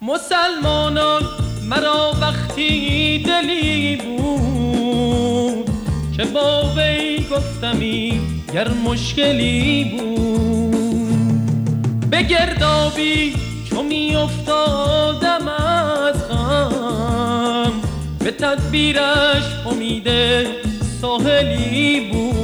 مسلمانان مرا وقتی دلی بود که با وی گفتمی گر مشکلی بود، به گردابی چو می افتادم از غم، به تدبیرش امید ساحلی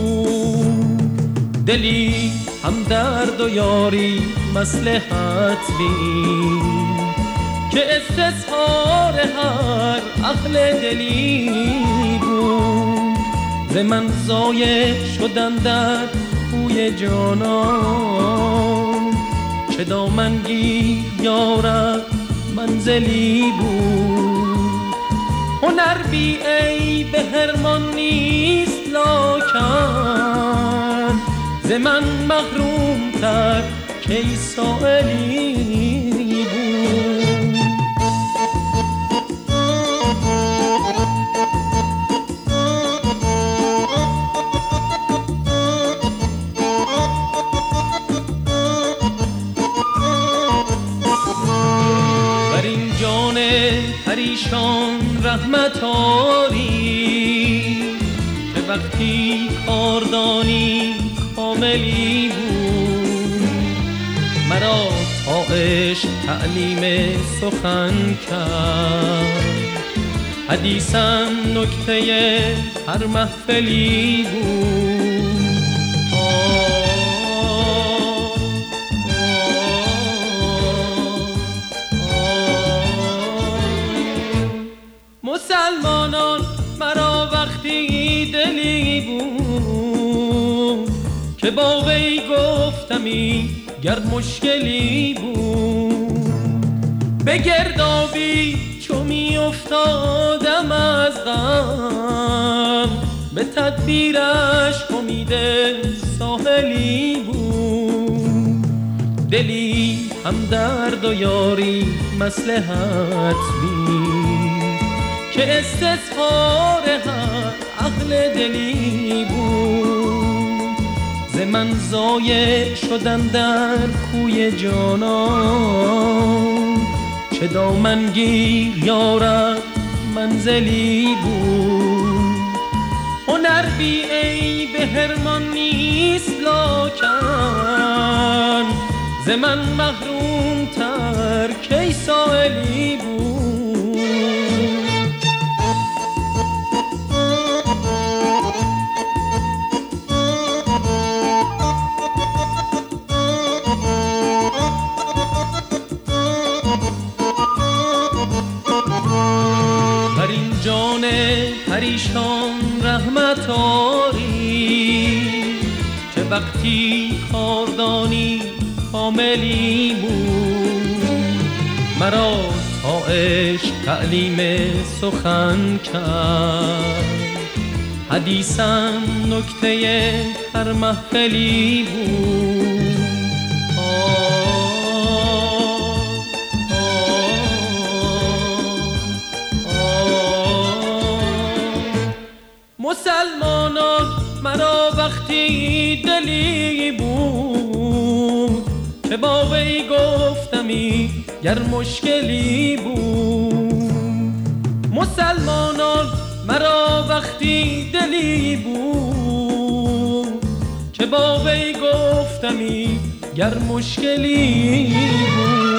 بود. دلی هم درد و یاری مصلحت بین که استظهار هر عقل دلی بود. ز من ضایع شدن در کوی جانان، چه دامنگیر یارب منزلی بود. هنر بی ای به هرمان نیست لاکن، ز من محروم تر کی سائلی بود. بر این جان پریشان رحمت آری که وقتی کاردانی کاملی بود. مرا تا عشق تعلیم سخن کرد، حدیثم نکته هر محفلی بود. مسلمانان مرا وقتی دلی بود که با وی گفتمی گر مشکلی بود، به گردابی چو می افتادم از غم، به تدبیرش امید ساحلی بود. دلی هم درد و یاری مصلحت بین که استظهار هر عقل دلی بود. ز من ضایع شدن در کوی جانان، چه دامنگیر یارب منزلی بود. هنر بی ای به هرمان نیست لاکن، ز من محروم تر کی سائلی بود. بر این جان پریشان رحمت آری که وقتی کاردانی کاملی بود. مرا تا عشق تعلیم سخن کرد، حدیثم نکته هر محفلی بود. مسلمانان مرا وقتی دلی بود که با وی گفتمی گر مشکلی بود. مسلمانان مرا وقتی دلی بود که با وی گفتمی گر مشکلی بود.